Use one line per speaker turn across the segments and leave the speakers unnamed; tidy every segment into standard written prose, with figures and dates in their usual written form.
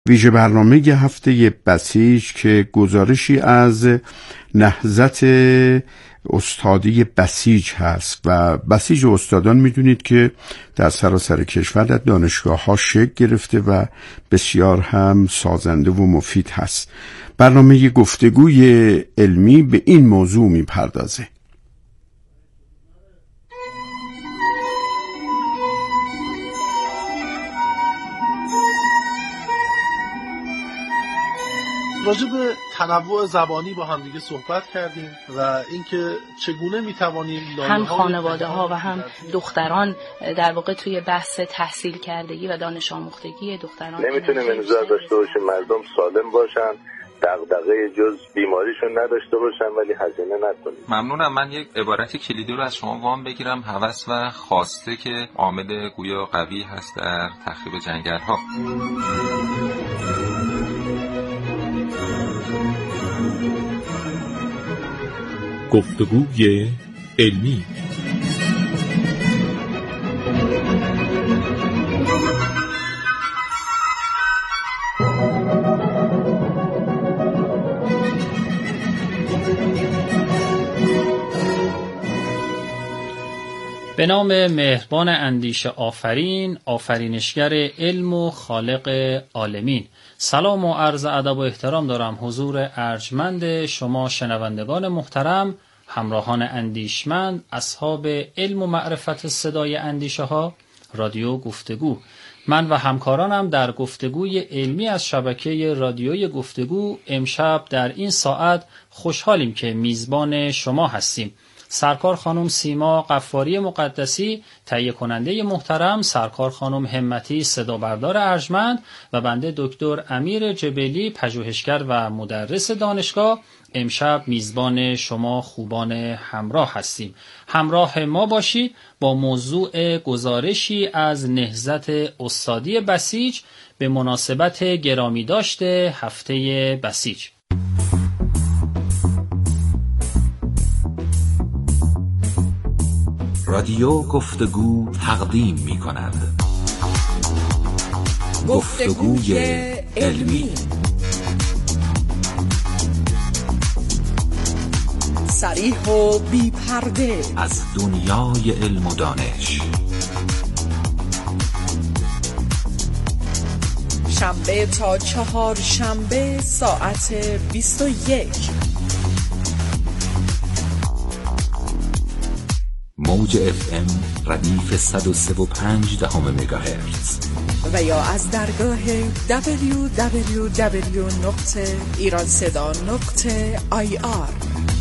ویژه برنامه هفته بسیج که گزارشی از نهضت استادی بسیج هست و بسیج استادان میدونید که در سراسر کشور در دانشگاه ها شکل گرفته و بسیار هم سازنده و مفید هست. برنامه گفتگوی علمی به این موضوع میپردازه.
راجع به تنوع زبانی با هم دیگه صحبت کردیم و اینکه چگونه میتوانیم
هم خانواده ها و هم دختران در واقع توی بحث تحصیل کردگی و دانش آموختگی دختران
نمیتونیم انتظار داشته باشیم مردم سالم باشن، دغدغه جز بیماریشون نداشته باشن ولی هزینه نکنیم.
ممنونم. من یک عبارت کلیدی رو از شما وام بگیرم. هوس و خواسته که عامل گویا قوی هست در تخریب جنگل‌ها.
گفتگوی علمی.
به نام مهربان اندیشه آفرین، آفرینشگر علم و خالق عالمین. سلام و عرض ادب و احترام دارم حضور ارجمند شما شنوندگان محترم، همراهان اندیشمند، اصحاب علم و معرفت صدای اندیشه ها، رادیو گفتگو. من و همکارانم در گفتگوی علمی از شبکه رادیوی گفتگو امشب در این ساعت خوشحالیم که میزبان شما هستیم. سرکار خانم سیما غفاری مقدسی، تهیه کننده محترم، سرکار خانم همتی صدابردار ارجمند و بنده دکتر امیر جبلی پژوهشگر و مدرس دانشگاه امشب میزبان شما خوبان همراه هستیم. همراه ما باشید با موضوع گزارشی از نهضت استادی بسیج به مناسبت گرامی داشته هفته بسیج.
رادیو گفتگو تقدیم می کند گفتگوی علمی.
صریح و بی پرده
از دنیای علم و دانش.
شنبه تا چهارشنبه ساعت 21.
موج FM ردیف 103.5 مگاهرتز
و یا از درگاه www.iranseda.ir.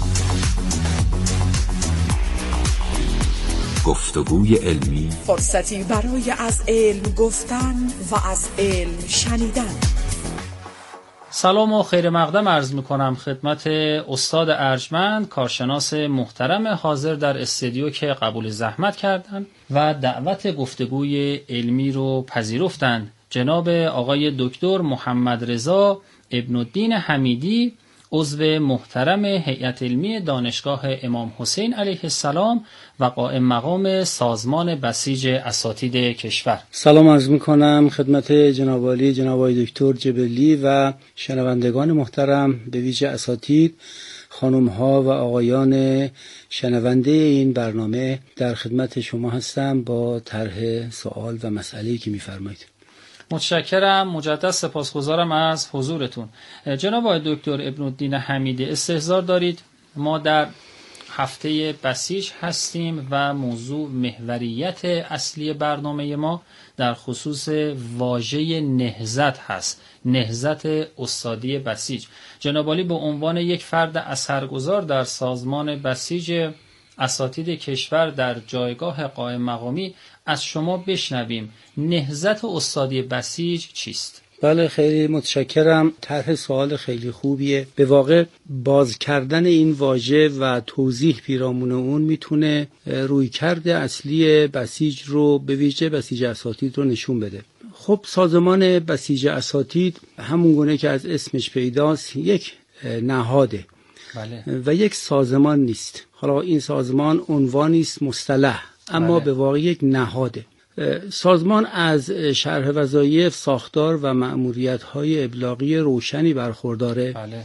گفتگوی علمی،
فرصتی برای از علم گفتن و از علم شنیدن.
سلام و خیر مقدم عرض میکنم خدمت استاد ارجمند، کارشناس محترم حاضر در استودیو که قبول زحمت کردند و دعوت گفتگوی علمی رو پذیرفتند. جناب آقای دکتر محمد رضا ابن الدین حمیدی، عضو محترم هیئت علمی دانشگاه امام حسین علیه السلام و قائم مقام سازمان بسیج اساتید کشور.
سلام عرض میکنم خدمت جناب عالی جناب آقای دکتر جبلی و شنوندگان محترم، به ویژه اساتید، خانم ها و آقایان شنونده این برنامه. در خدمت شما هستم با طرح سوال و مسئله‌ای که میفرمایید.
متشکرم، مجدد سپاسگزارم از حضورتون. جناب آقای دکتر ابن الدین حمیدی، استحضار دارید ما در هفته بسیج هستیم و موضوع محوریت اصلی برنامه ما در خصوص واژه نهضت هست، نهضت استادی بسیج. جناب عالی به عنوان یک فرد اثرگذار در سازمان بسیج اساتید کشور در جایگاه قائم مقامی از شما بشنویم نهضت استادی بسیج چیست؟
بله، خیلی متشکرم. طرح سوال خیلی خوبیه. به واقع باز کردن این واژه و توضیح پیرامون اون میتونه رویکرد اصلی بسیج رو، به ویژه بسیج اساتید رو نشون بده. خب سازمان بسیج اساتید همون گونه که از اسمش پیداست یک نهاده.
بله.
و یک سازمان نیست. حالا این سازمان عنوانی است، مصطلح، اما
بله.
به واقع یک نهاده. سازمان از شرح وظایف، ساختار و مأموریت‌های ابلاغی روشنی برخورداره.
بله.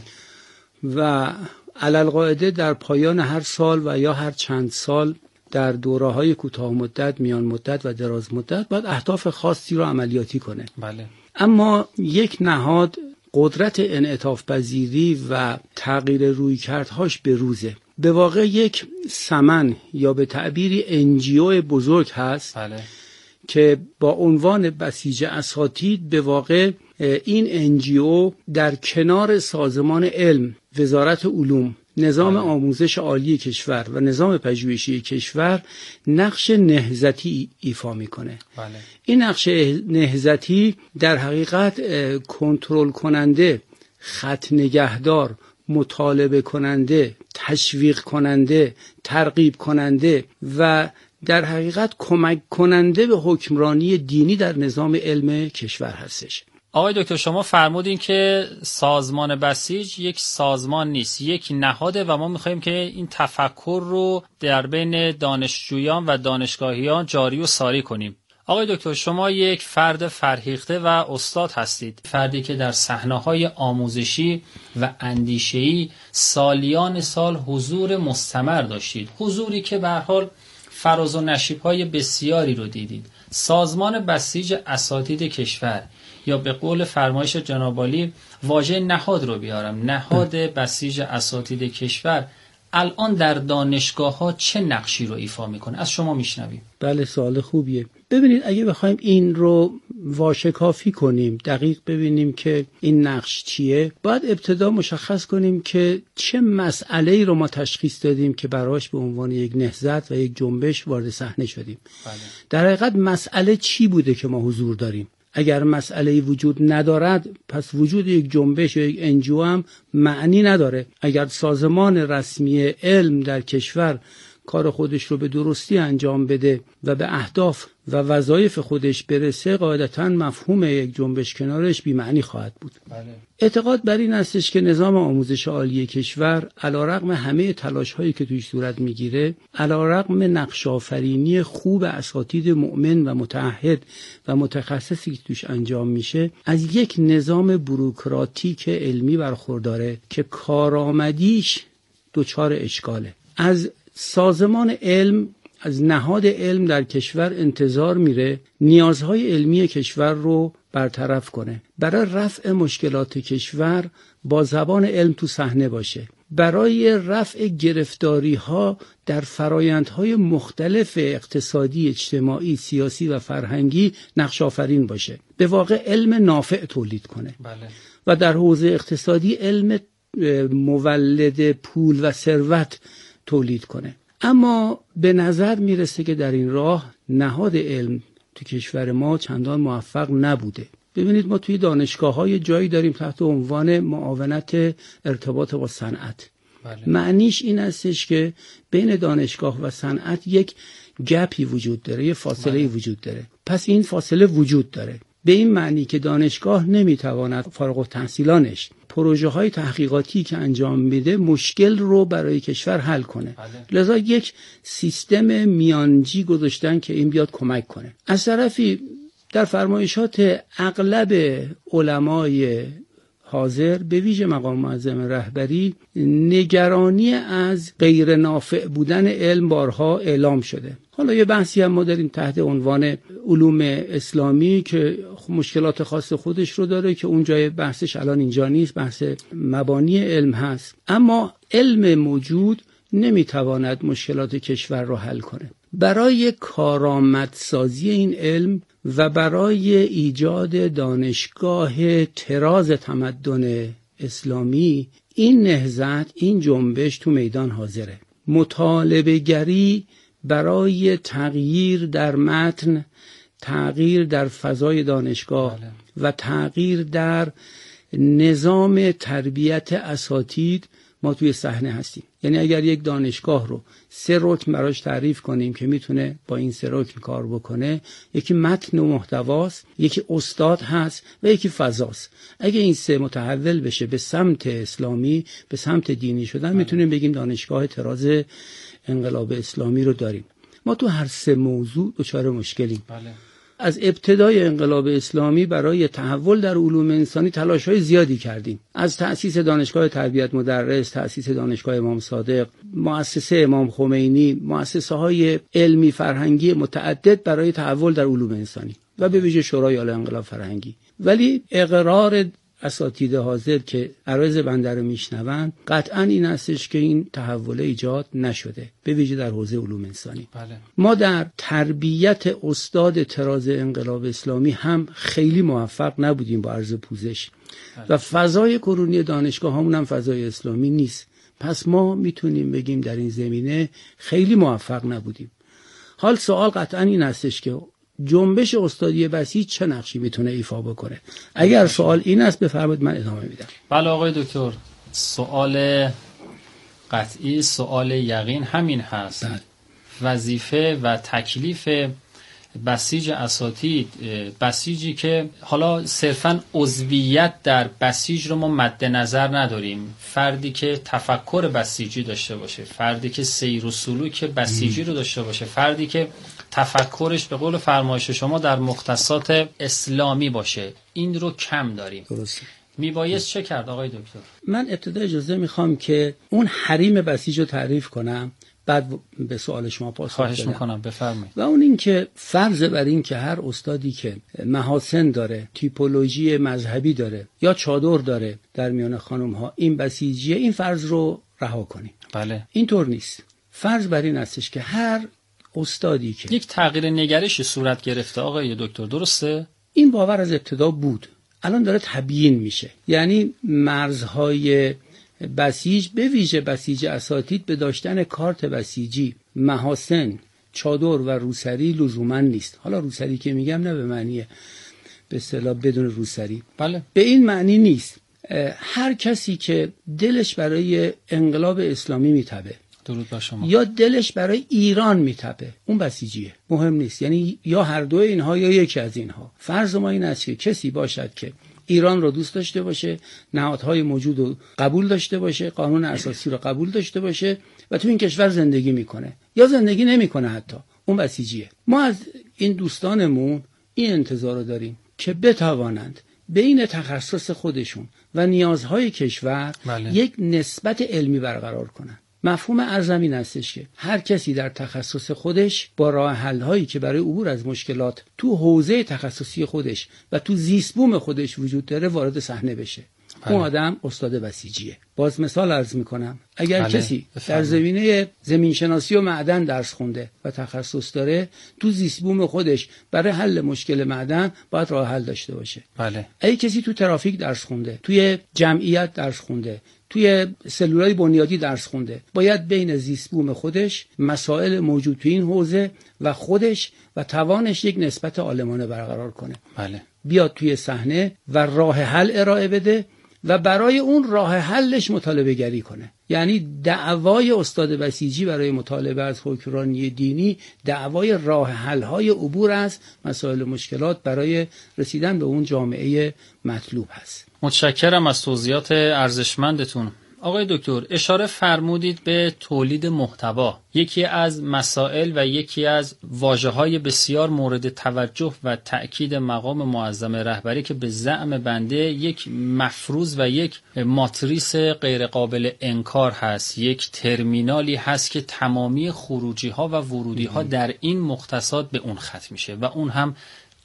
و علالقاعده در پایان هر سال و یا هر چند سال در دوره‌های کوتاه مدت، میان مدت و دراز مدت باید اهداف خاصی رو عملیاتی کنه.
بله.
اما یک نهاد قدرت انعطاف پذیری و تغییر رویکردهاش به روزه. به واقع یک سمن یا به تعبیری NGO بزرگ هست.
بله.
که با عنوان بسیج اساتید به واقع این NGO در کنار سازمان علم، وزارت علوم، نظام آموزش عالی کشور و نظام پژوهشی کشور نقش نهضتی ایفا میکنه.
بله.
این نقش نهضتی در حقیقت کنترل کننده، خط نگهدار، مطالبه کننده، تشویق کننده، ترغیب کننده و در حقیقت کمک کننده به حکمرانی دینی در نظام علم کشور هستش.
آقای دکتر شما فرمودین که سازمان بسیج یک سازمان نیست، یک نهاده و ما میخوایم که این تفکر رو در بین دانشجویان و دانشگاهیان جاری و ساری کنیم. آقای دکتر شما یک فرد فرهیخته و استاد هستید، فردی که در صحنه‌های آموزشی و اندیشه‌ای سالیان سال حضور مستمر داشتید، حضوری که به هر حال فراز و نشیب‌های بسیاری رو دیدید. سازمان بسیج اساتید کشور یا به قول فرمایش جناب عالی واژه نهاد رو بیارم، نهاد بسیج اساتید کشور الان در دانشگاه‌ها چه نقشی رو ایفا میکنه؟ از شما میشنویم.
بله سوال خوبیه. ببینید اگه بخوایم این رو واشکافی کنیم، دقیق ببینیم که این نقش چیه، باید ابتدا مشخص کنیم که چه مسئله‌ای رو ما تشخیص دادیم که براش به عنوان یک نهضت و یک جنبش وارد صحنه شدیم.
بله.
در حقیقت مسئله چی بوده که ما حضور داریم؟ اگر مسئله‌ای وجود ندارد پس وجود یک جنبش یا یک NGO هم معنی نداره. اگر سازمان رسمی علم در کشور کار خودش رو به درستی انجام بده و به اهداف و وظایف خودش برسه، قاعدتاً مفهوم یک جنبش کنارش بی معنی خواهد بود.
بله.
اعتقاد بر این استش که نظام آموزش عالی کشور علیرغم همه تلاش‌هایی که توش صورت میگیره، علیرغم نقش آفرینی خوب اساتید مؤمن و متعهد و متخصصی که توش انجام میشه، از یک نظام بوروکراتیک علمی برخورداره که کارآمدیش دچار اشکاله. از سازمان علم، از نهاد علم در کشور انتظار میره نیازهای علمی کشور رو برطرف کنه، برای رفع مشکلات کشور با زبان علم تو صحنه باشه، برای رفع گرفتاری ها در فرایندهای مختلف اقتصادی، اجتماعی، سیاسی و فرهنگی نقش آفرین باشه، به واقع علم نافع تولید کنه.
بله.
و در حوزه اقتصادی علم مولد پول و ثروت تولید کنه. اما به نظر میرسه که در این راه نهاد علم تو کشور ما چندان موفق نبوده. ببینید ما توی دانشگاه‌های جایی داریم تحت عنوان معاونت ارتباط با صنعت.
بله.
معنیش این استش که بین دانشگاه و صنعت یک گپی وجود داره، یک فاصله وجود داره. پس این فاصله وجود داره به این معنی که دانشگاه نمیتواند فارغ التحصیلانش پروژه های تحقیقاتی که انجام میده مشکل رو برای کشور حل کنه. لذا یک سیستم میانجی گذاشتن که این بیاد کمک کنه. از طرفی در فرمایشات اغلب علمای حاضر به ویژه مقام معظم رهبری نگرانی از غیر نافع بودن علم بارها اعلام شده. حالا یه بحثی هم ما داریم تحت عنوان علوم اسلامی که مشکلات خاص خودش رو داره که اونجای بحثش الان اینجا نیست، بحث مبانی علم هست. اما علم موجود نمیتواند مشکلات کشور رو حل کنه. برای کارآمدسازی این علم و برای ایجاد دانشگاه طراز تمدن اسلامی این نهضت، این جنبش تو میدان حاضره. مطالبه گری برای تغییر در متن، تغییر در فضای دانشگاه و تغییر در نظام تربیت اساتید ما توی صحنه هستیم. یعنی اگر یک دانشگاه رو 3 رکن براش تعریف کنیم که میتونه با این 3 رکن کار بکنه، یکی متن و محتواست، یکی استاد هست و یکی فضاست. اگه این 3 متحول بشه به سمت اسلامی، به سمت دینی شدن، میتونیم بگیم دانشگاه طراز انقلاب اسلامی رو داریم. ما تو هر 3 موضوع دچار مشکلیم. از ابتدای انقلاب اسلامی برای تحول در علوم انسانی تلاش‌های زیادی کردیم. از تأسیس دانشگاه تربیت مدرس، تأسیس دانشگاه امام صادق، مؤسسه امام خمینی، مؤسسه‌های علمی فرهنگی متعدد برای تحول در علوم انسانی و به ویژه شورای عالی انقلاب فرهنگی. ولی اقرار اساتید حاضر که عرض بنده رو میشنوند قطعا این هستش که این تحول ایجاد نشده، به ویژه در حوزه علوم انسانی.
بله.
ما در تربیت استاد طراز انقلاب اسلامی هم خیلی موفق نبودیم با عرض پوزش. بله. و فضای کنونی دانشگاه همون هم فضای اسلامی نیست. پس ما میتونیم بگیم در این زمینه خیلی موفق نبودیم. حال سوال قطعا این هستش که جنبش استادی بسیج چه نقشی میتونه ایفا بکنه؟ اگر سوال این است بفرمایید من ادامه میدم.
بله آقای دکتر، سوال قطعی، سوال یقین همین هست. وظیفه و تکلیف بسیج اساتید، بسیجی که حالا صرفاً عضویت در بسیج رو ما مد نظر نداریم، فردی که تفکر بسیجی داشته باشه، فردی که سیر و سلوک بسیجی رو داشته باشه، فردی که تفکرش به قول فرمایش شما در مختصات اسلامی باشه، این رو کم داریم.
درسته.
میبایست چه کرد آقای دکتر؟
من ابتدا اجازه میخوام که اون حریم بسیج رو تعریف کنم، بعد به سوال شما پاسخ بدم.
خواهش میکنم بفرمایید.
و اون این که فرض بر این که هر استادی که محاسن داره، تیپولوژی مذهبی داره یا چادر داره در میان خانم ها این بسیجیه، این فرض رو رها کنیم.
بله.
اینطور نیست. فرض بر این هستش که هر استادی که
یک تغییر نگرشی صورت گرفته آقای دکتر، درسته؟
این باور از ابتدا بود، الان داره تبیین میشه. یعنی مرزهای بسیج به ویژه بسیج اساتید به داشتن کارت بسیجی، محاسن، چادر و روسری لزوما نیست. حالا روسری که میگم نه به معنی به اصطلاح بدون روسری،
بله،
به این معنی نیست. هر کسی که دلش برای انقلاب اسلامی میتبه،
درود بر شما،
یا دلش برای ایران میتپه، اون بسیجیه. مهم نیست، یعنی یا هر دو اینها یا یکی از اینها. فرض ما این است که کسی باشد که ایران رو دوست داشته باشه، نهادهای موجود رو قبول داشته باشه، قانون اساسی رو قبول داشته باشه و تو این کشور زندگی میکنه یا زندگی نمیکنه حتی، اون بسیجیه. ما از این دوستانمون این انتظار رو داریم که بتوانند بین تخصص خودشون و نیازهای کشور یک نسبت علمی برقرار کنند. مفهوم ارزم این هستش که هر کسی در تخصص خودش با راه حل هایی که برای عبور از مشکلات تو حوزه تخصصی خودش و تو زیست بوم خودش وجود داره وارد صحنه بشه. اون آدم استاد بسیجیه. باز مثال عرض میکنم، اگر کسی در زمینه زمینشناسی و معدن درس خونده و تخصص داره، تو زیست بوم خودش برای حل مشکل معدن باید راه حل داشته باشه. اگه کسی تو ترافیک درس خونده، توی جمعیت درس خونده، توی سلولای بنیادی درس خونده، باید بین زیست بوم خودش، مسائل موجود تو این حوزه و خودش و توانش یک نسبت عالمانه برقرار کنه. بیاد توی صحنه و راه حل ارائه بده و برای اون راه حلش مطالبه گری کنه. یعنی دعوای استاد بسیجی برای مطالبه از حکمرانی دینی دعوای راه حل های عبور از مسائل مشکلات برای رسیدن به اون جامعه مطلوب هست.
متشکرم از توضیحات ارزشمندتون. آقای دکتر، اشاره فرمودید به تولید محتوا. یکی از مسائل و یکی از واژه‌های بسیار مورد توجه و تأکید مقام معظم رهبری که به زعم بنده یک مفروض و یک ماتریس غیر قابل انکار هست، یک ترمینالی هست که تمامی خروجی‌ها و ورودی‌ها در این مختصات به اون ختم میشه و اون هم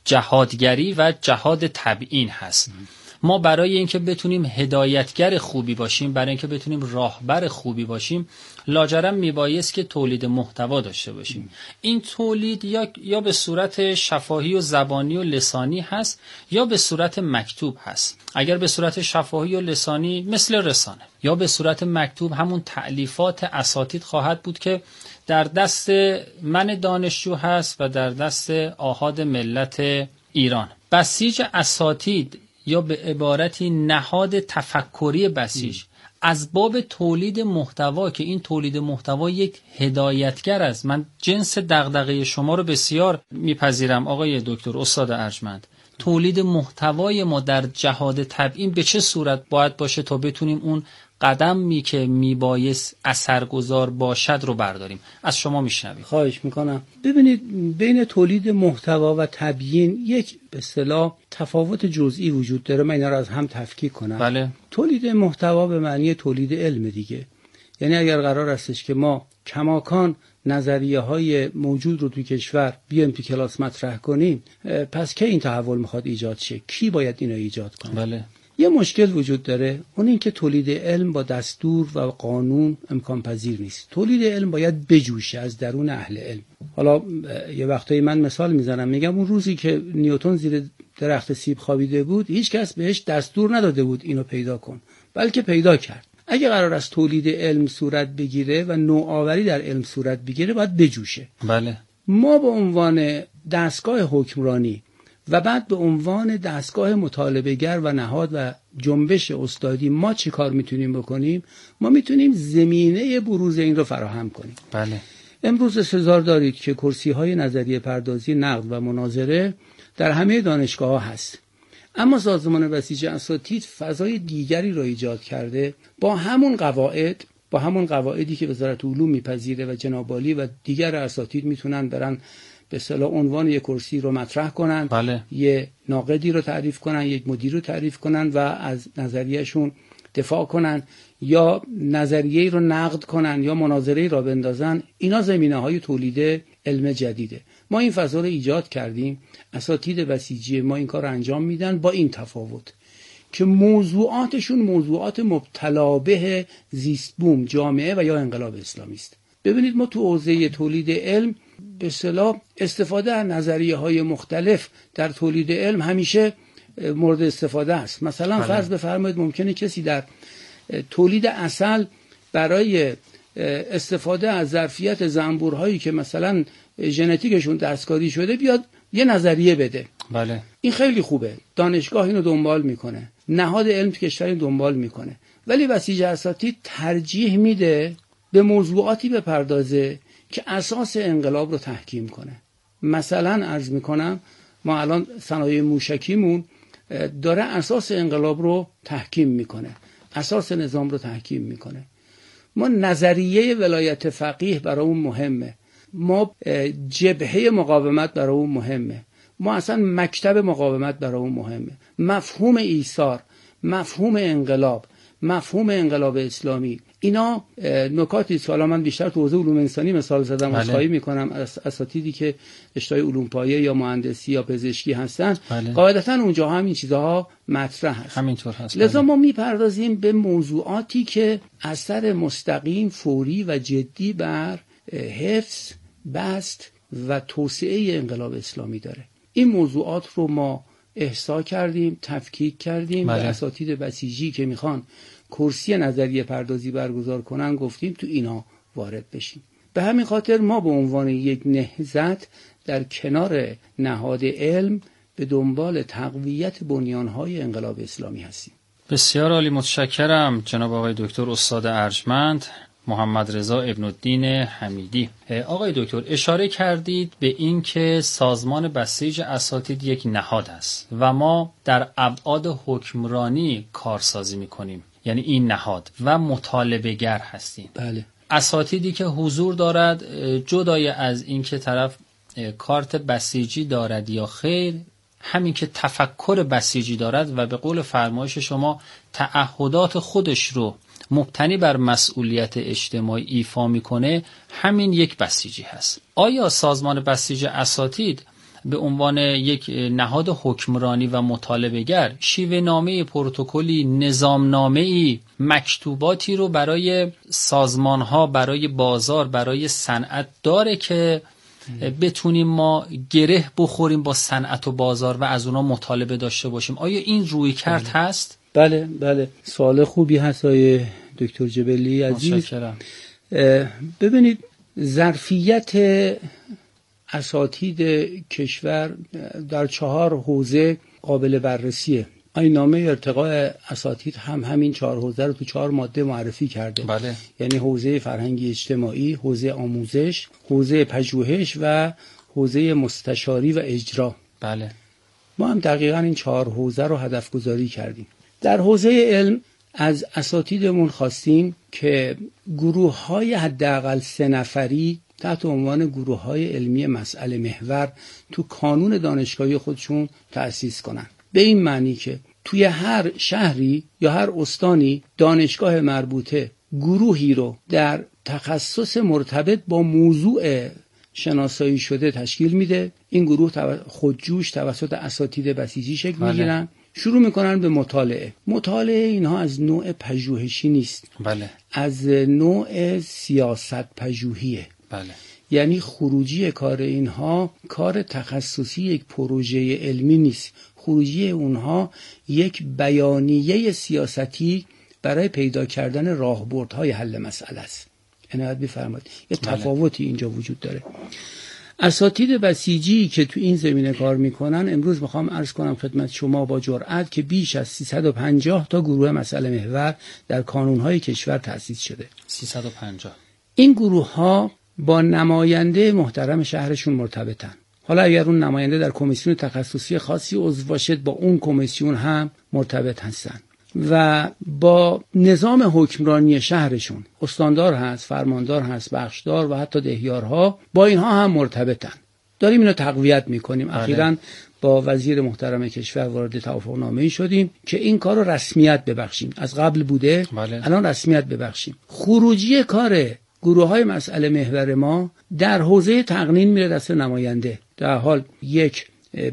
جهادگری و جهاد تبیین هست. ما برای اینکه بتونیم هدایتگر خوبی باشیم، برای اینکه بتونیم راهبر خوبی باشیم، لاجرم میبایست که تولید محتوا داشته باشیم. این تولید یا به صورت شفاهی و زبانی و لسانی هست یا به صورت مکتوب هست. اگر به صورت شفاهی و لسانی مثل رسانه، یا به صورت مکتوب همون تألیفات اساتید خواهد بود که در دست من دانشجو هست و در دست آحاد ملت ایران. بسیج اساتید یا به عبارتی نهاد تفکری بسیج از باب تولید محتوا که این تولید محتوا یک هدایتگر است. من جنس دغدغه شما رو بسیار میپذیرم آقای دکتر استاد ارجمند. تولید محتوای ما در جهاد تبیین به چه صورت باید باشه تا بتونیم اون قدمی که میبایست اثرگذار باشد رو برداریم؟ از شما میشنویم.
خواهش میکنم. ببینید، بین تولید محتوا و تبیین یک به اصطلاح تفاوت جزئی وجود داره. من اینا رو از هم تفکیک کنم.
بله.
تولید محتوا به معنی تولید علم دیگه. یعنی اگر قرار استش که ما کماکان نظریه های موجود رو توی کشور بیایم تو کلاس مطرح کنیم، پس کی این تحول میخواد ایجاد شه؟ کی باید اینو ایجاد کنه؟
بله.
یه مشکل وجود داره، اون این که تولید علم با دستور و قانون امکان پذیر نیست. تولید علم باید بجوشه از درون اهل علم. حالا یه وقتایی من مثال میزنم، میگم اون روزی که نیوتن زیر درخت سیب خوابیده بود، هیچ کس بهش دستور نداده بود اینو پیدا کن، بلکه پیدا کرد. اگه قرار است تولید علم صورت بگیره و نوآوری در علم صورت بگیره، باید بجوشه.
بله.
ما به عنوان دستگاه حکمرانی و بعد به عنوان دستگاه مطالبه‌گر و نهاد و جنبش استادی، ما چی کار میتونیم بکنیم؟ ما میتونیم زمینه بروز این رو فراهم کنیم.
بله.
امروز سزار دارید که کرسی‌های نظریه پردازی، نقد و مناظره در همه دانشگاه‌ها هست. اما سازمان بسیج اساتید فضای دیگری را ایجاد کرده با همون قواعدی که وزارت علوم میپذیره و جناب عالی و دیگر اساتید میتونن برن به اصطلاح عنوان یک کرسی رو مطرح کنن.
بله.
یه ناقدی رو تعریف کنن، یک مدیر رو تعریف کنن و از نظریهشون دفاع کنن، یا نظریه‌ای رو نقد کنن، یا مناظره‌ای را بندازن. اینا زمینه‌های تولید علم جدیده. ما این فضا رو ایجاد کردیم. اساتید بسیجی ما این کار رو انجام میدن، با این تفاوت که موضوعاتشون موضوعات مبتلا به زیست بوم، جامعه و یا انقلاب اسلامی است. ببینید، ما تو حوزه تولید علم به اصطلاح استفاده از نظریه‌های مختلف در تولید علم همیشه مورد استفاده است. مثلا فرض بفرمایید ممکنه کسی در تولید عسل برای استفاده از ظرفیت زنبورهایی که مثلا ژنتیکشون دستکاری شده بیاد یه نظریه بده.
بله.
این خیلی خوبه، دانشگاه اینو دنبال میکنه، نهاد علم کشور اینو دنبال میکنه، ولی بسیج اساتید ترجیح میده به موضوعاتی بپردازه که اساس انقلاب رو تحکیم کنه. مثلا عرض میکنم ما الان صنایع موشکیمون داره اساس انقلاب رو تحکیم میکنه، اساس نظام رو تحکیم میکنه. ما نظریه ولایت فقیه برای اون مهمه، ما جبهه مقاومت برای اون مهمه، ما اصلا مکتب مقاومت برای اون مهمه، مفهوم ایثار، مفهوم انقلاب، مفهوم انقلاب اسلامی. اینا نکاتی است. حالا من بیشتر تو حوزه علوم انسانی مثال زدم. خواهی میکنم اساتیدی که رشته علوم پایه یا مهندسی یا پزشکی هستن، قاعدتا اونجا هم این چیزها مطرح هست.
همینطور هست.
لذا ما میپردازیم به موضوعاتی که اثر مستقیم، فوری و جدی بر حفظ، بسط و توسعه انقلاب اسلامی داره. این موضوعات رو ما احصا کردیم، تفکیک کردیم. به اساتید بسیجی که میخوان کرسی نظریه پردازی برگزار کنن گفتیم تو اینا وارد بشیم. به همین خاطر ما به عنوان یک نهضت در کنار نهاد علم به دنبال تقویت بنیانهای انقلاب اسلامی هستیم.
بسیار عالی، متشکرم جناب آقای دکتر استاد ارجمند محمد رضا ابن الدین حمیدی. آقای دکتر اشاره کردید به این که سازمان بسیج اساتید یک نهاد است و ما در ابعاد حکمرانی کارسازی میکنیم، یعنی این نهاد و مطالبه‌گر هستیم.
بله.
اساتیدی که حضور دارد جدای از این که طرف کارت بسیجی دارد یا خیر، همین که تفکر بسیجی دارد و به قول فرمایش شما تعهدات خودش رو مبتنی بر مسئولیت اجتماعی ایفا میکنه، همین یک بسیجی هست. آیا سازمان بسیج اساتید به عنوان یک نهاد حکمرانی و مطالبه‌گر شیوه نامه، پروتکلی، نظامنامه‌ای، مکتوباتی رو برای سازمان‌ها، برای بازار، برای صنعت داره که بتونیم ما گره بخوریم با صنعت و بازار و از اونا مطالبه داشته باشیم؟ آیا این رویکرد هست؟
بله، سوال خوبی هست آقای دکتر جبلی عزیز.
متشکرم.
ببینید، ظرفیت اساتید کشور در 4 حوزه قابل بررسیه. این نامه ارتقاء اساتید هم همین 4 حوزه رو تو 4 ماده معرفی کرده.
بله.
یعنی حوزه فرهنگی اجتماعی، حوزه آموزش، حوزه پژوهش و حوزه مستشاری و اجرا.
بله.
ما هم دقیقاً این 4 حوزه رو هدف گذاری کردیم. در حوزه علم از اساتیدمون خواستیم که گروه‌های حداقل 3 نفری تحت عنوان گروه‌های علمی مسئله محور تو کانون دانشگاهی خودشون تأسیس کنن. به این معنی که توی هر شهری یا هر استانی دانشگاه مربوطه گروهی رو در تخصص مرتبط با موضوع شناسایی شده تشکیل میده. این گروه خودجوش توسط اساتید بسیجی شکل میگیرن، شروع میکنن به مطالعه اینها از نوع پژوهشی نیست، از نوع سیاست پژوهیه. یعنی خروجی کار اینها کار تخصصی یک پروژه علمی نیست، خروجی اونها یک بیانیه سیاستی برای پیدا کردن راهبردهای حل مسئله است. عنایت بفرمایید، یه تفاوتی اینجا وجود داره. اساتید بسیجی که تو این زمینه کار میکنن، امروز میخوام عرض کنم خدمت شما با جرأت که بیش از 350 تا گروه مسئله محور در کانونهای کشور تأسیس شده. 350. این گروه ها با نماینده محترم شهرشون مرتبطن. حالا اگر اون نماینده در کمیسیون تخصصی خاصی عضو باشد، با اون کمیسیون هم مرتبط هستن و با نظام حکمرانی شهرشون، استاندار هست، فرماندار هست، بخشدار و حتی دهیارها، با اینها هم مرتبطن. داریم اینو تقویت میکنیم. اخیراً با وزیر محترم کشور وارد توافقنامه‌ای شدیم که این کار رو رسمیت ببخشیم. از قبل بوده، الان رسمیت ببخشیم. خروجی کار گروه‌های مسئله محور ما در حوزه تقنین میره دست نماینده. در حال یک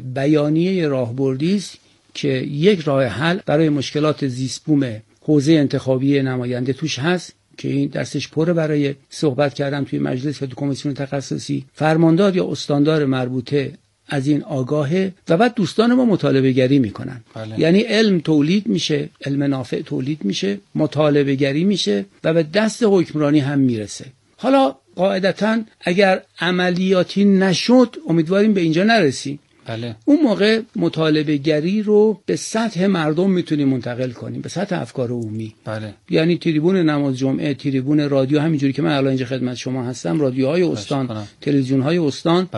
بیانیه راهبردی است که یک راه حل برای مشکلات زیستبوم حوزه انتخابی نماینده توش هست که این دستش پره برای صحبت کردن توی مجلس و تو کمیسیون تخصصی. فرماندار یا استاندار مربوطه از این آگاهه و بعد دوستان ما مطالبه گری میکنن. یعنی علم تولید میشه، علم نافع تولید میشه، مطالبه گری میشه و به دست حکمرانی هم میرسه. حالا قاعدتاً اگر عملیاتی نشد، امیدواریم به اینجا نرسیم، اون موقع مطالبه گری رو به سطح مردم میتونیم منتقل کنیم، به سطح افکار عمومی. یعنی تریبون نماز جمعه، تریبون رادیو، همینجوری که من الان اینجا خدمت شما هستم، رادیوهای استان، تلویزیون‌های استان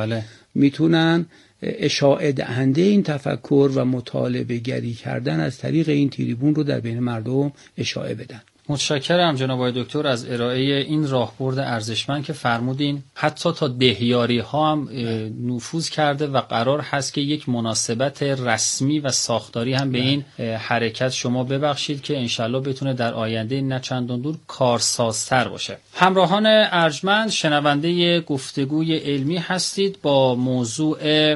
میتونن اشاعه دهنده این تفکر و مطالبه گری کردن از طریق این تریبون رو در بین مردم اشاعه بدن.
متشکرم جناب آقای دکتر از ارائه این راهبرد ارزشمند که فرمودین. حتی تا دهیاری ها هم نفوذ کرده و قرار هست که یک مناسبت رسمی و ساختاری هم به این حرکت شما ببخشید که انشالله بتونه در آینده نه چندان دور کارسازتر باشه. همراهان ارجمند، شنونده گفتگوی علمی هستید با موضوع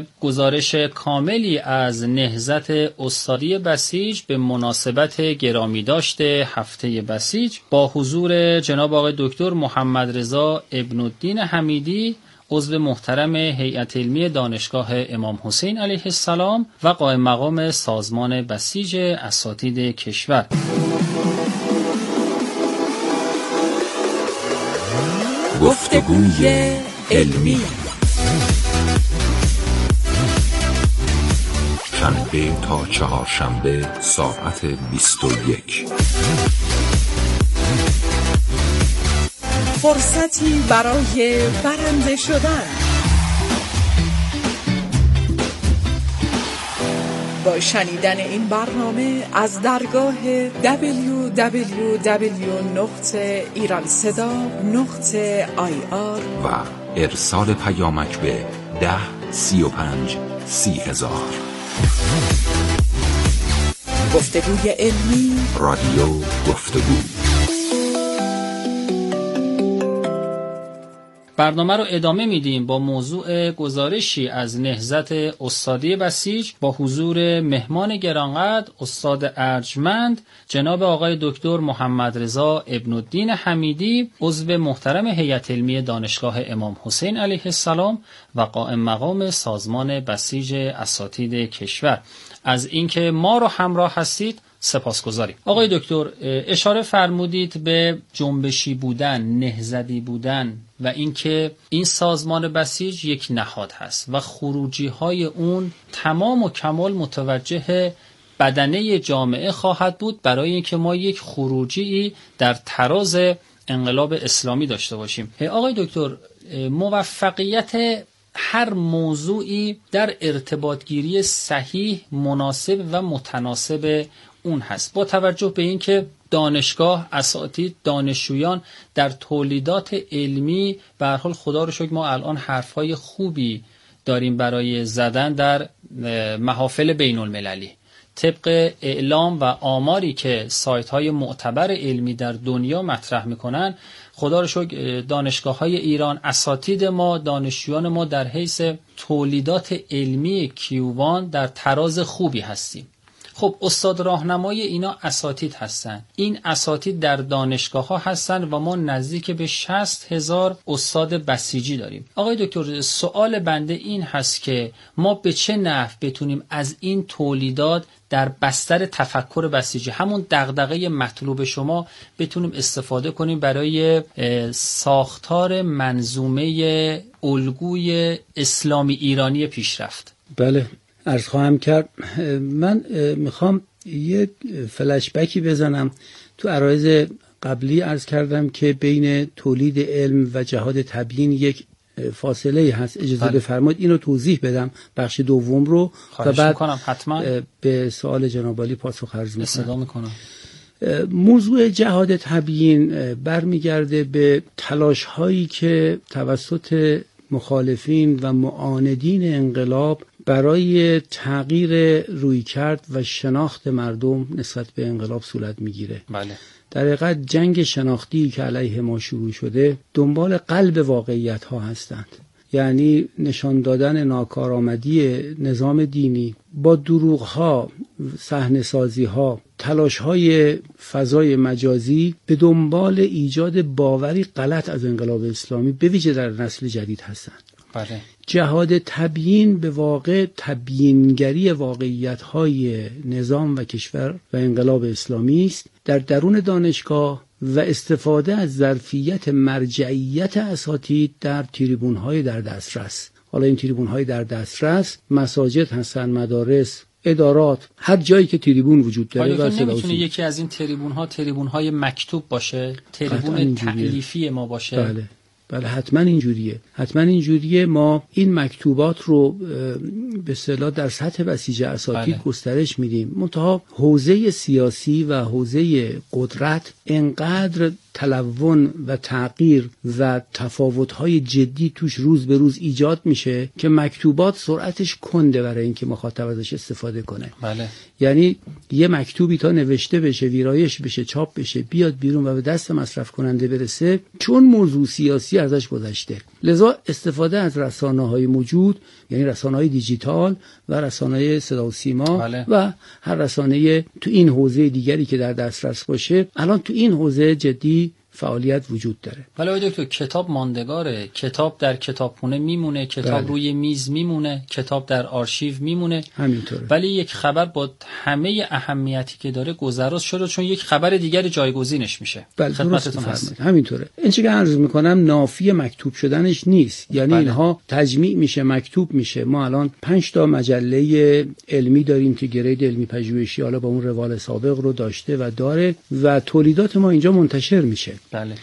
گزارش کاملی از نهضت استادی بسیج به مناسبت گرامی داشته هفته بسیج با حضور جناب آقای دکتر محمد رضا ابن الدین حمیدی، عضو محترم هیئت علمی دانشگاه امام حسین علیه السلام و قائم مقام سازمان بسیج اساتید کشور.
گفتگوی علمی شنبه تا چهارشنبه ساعت 21.
فرصتی برای برنده شدن. با شنیدن این برنامه از درگاه www.iranseda.ir
و ارسال پیامک به 1035-30,000.
گفتگوی علمی،
رادیو گفتگو.
برنامه رو ادامه میدیم با موضوع گزارشی از نهضت استادی بسیج با حضور مهمان گرانقدر استاد ارجمند جناب آقای دکتر محمد رضا ابن الدین حمیدی، عضو محترم هیئت علمی دانشگاه امام حسین علیه السلام و قائم مقام سازمان بسیج اساتید کشور. از اینکه ما رو همراه هستید سپاسگزاریم. آقای دکتر اشاره فرمودید به جنبشی بودن، نهضتی بودن و اینکه این سازمان بسیج یک نهاد هست و خروجی های اون تمام و کمال متوجه بدنه جامعه خواهد بود برای اینکه ما یک خروجی در تراز انقلاب اسلامی داشته باشیم. آقای دکتر، موفقیت هر موضوعی در ارتباطگیری صحیح، مناسب و متناسب اون هست. با توجه به اینکه دانشگاه، اساتید، دانشجویان در تولیدات علمی به هر حال خدا رو شکر ما الان حرفهای خوبی داریم برای زدن در محافل بین المللی. طبق اعلام و آماری که سایت های معتبر علمی در دنیا مطرح میکنن، خدا رو شکر دانشگاه های ایران، اساتید ما، دانشجویان ما در حیث تولیدات علمی کیوان در تراز خوبی هستیم. خب استاد راهنمای اینا اساتید هستن. این اساتید در دانشگاه ها هستن و ما نزدیک به 60,000 استاد بسیجی داریم. آقای دکتر، سوال بنده این هست که ما به چه نحو بتونیم از این تولیدات در بستر تفکر بسیجی، همون دغدغه مطلوب شما، بتونیم استفاده کنیم برای ساختار منظومه الگوی اسلامی ایرانی پیشرفت؟
بله، عرض خواهم کرد. من میخوام یه فلش بکی بزنم. تو عرایض قبلی عرض کردم که بین تولید علم و جهاد تبیین یک فاصله هست. اجازه بفرمایید اینو توضیح بدم، بخش دوم رو، و بعد
حتما
به سوال جناب عالی پاسخ عرض
میکنم.
موضوع جهاد تبیین برمیگرده به تلاش هایی که توسط مخالفین و معاندین انقلاب برای تغییر رویکرد و شناخت مردم نسبت به انقلاب صورت میگیره.
بله.
در حقیقت جنگ شناختی که علیه ما شروع شده دنبال قلب واقعیت ها هستند، یعنی نشان دادن ناکارآمدی نظام دینی با دروغ ها، صحنه سازی ها، تلاش های فضای مجازی به دنبال ایجاد باوری غلط از انقلاب اسلامی به ویژه در نسل جدید هستند.
بله.
جهاد تبیین به واقع تبیینگری واقعیت‌های نظام و کشور و انقلاب اسلامی است در درون دانشگاه و استفاده از ظرفیت مرجعیت اساتید در تریبون‌های در دسترس. حالا این تریبون‌های در دسترس مساجد هستن، مدارس، ادارات، هر جایی که تریبون وجود داره.
و نمیتونه یکی از این تریبون‌های مکتوب باشه، تریبون تألیفی ما باشه؟
بله حتما اینجوریه. ما این مکتوبات رو به اصطلاح در سطح بسیج اساتید گسترش میدیم، منتها حوزه سیاسی و حوزه قدرت انقدر تلون و تغییر و تفاوت‌های جدی توش روز به روز ایجاد میشه که مکتوبات سرعتش کنده برای اینکه مخاطب ازش استفاده کنه.
بله.
یعنی یه مکتوبی تا نوشته بشه، ویرایش بشه، چاپ بشه، بیاد بیرون و به دست مصرف کننده برسه، چون موضوع سیاسی ازش گذشته. لذا استفاده از رسانه‌های موجود، یعنی رسانه‌های دیجیتال و رسانه‌های صدا و سیما،
بله.
و هر رسانه تو این حوزه دیگری که در دسترس باشه، الان تو این حوزه جدی فعالیت وجود داره.
ولی دکتر کتاب ماندگاره، کتاب در کتابخونه میمونه، کتاب روی میز میمونه، کتاب در آرشیو میمونه،
همینطوره.
ولی یک خبر با همه اهمیتی که داره گذراست شده چون یک خبر دیگری جایگزینش میشه.
خدمتتون هست. همینطوره. این چیزی که عرض میکنم نافی مکتوب شدنش نیست، یعنی اینها تجمیع میشه، مکتوب میشه. ما الان 5 تا مجله علمی داریم که گرید علمی پژوهشی حالا با اون روال سابق رو داشته و داره و تولیدات ما اینجا منتشر میشه.
بله.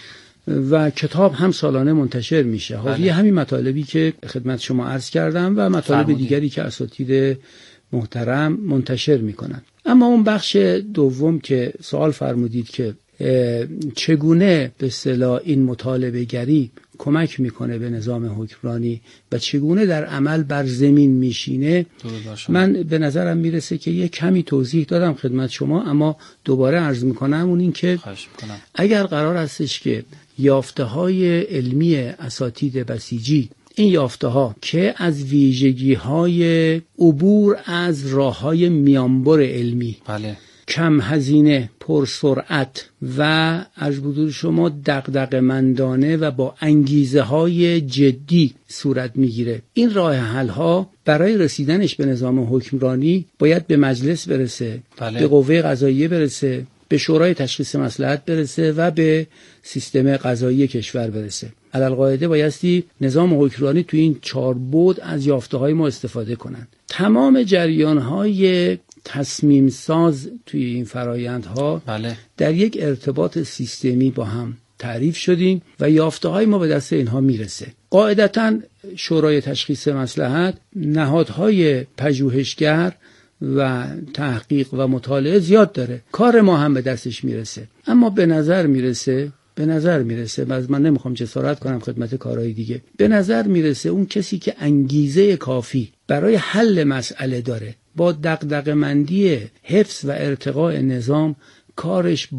و کتاب هم سالانه منتشر میشه، حاوی همین مطالبی که خدمت شما عرض کردم و مطالب دیگری که اساتید محترم منتشر میکنن. اما اون بخش دوم که سوال فرمودید که چگونه به اصطلاح این مطالبه گری کمک میکنه به نظام حکمرانی و چگونه در عمل بر زمین میشینه، من به نظرم میرسه که یه کمی توضیح دادم خدمت شما، اما دوباره عرض میکنم اون این که اگر قرار هستش که یافته های علمی اساتید بسیجی، این یافته ها که از ویژگی های عبور از راه های میانبر علمی،
بله،
کم هزینه، پرسرعت و از حضور شما دغدغه‌مندانه و با انگیزه های جدی صورت میگیره، این راه حل ها برای رسیدنش به نظام حکمرانی باید به مجلس برسه،
بله،
به قوه قضاییه برسه، به شورای تشخیص مصلحت برسه و به سیستم قضایی کشور برسه. علالقاعده بایستی نظام حکمرانی تو این 4 بعد از یافته‌های ما استفاده کنن. تمام جریان‌های تصمیم ساز توی این فرایندها
بله،
در یک ارتباط سیستمی با هم تعریف شدیم و یافته‌های ما به دست اینها میرسه. قاعدتاً شورای تشخیص مصلحت نهادهای پژوهشگر و تحقیق و مطالعه زیاد داره، کار ما هم به دستش میرسه، اما به نظر میرسه من نمیخوام جسارت کنم خدمت کارهای دیگه، به نظر میرسه اون کسی که انگیزه کافی برای حل مسئله داره با دغدغه‌مندی حفظ و ارتقاء نظام، کارش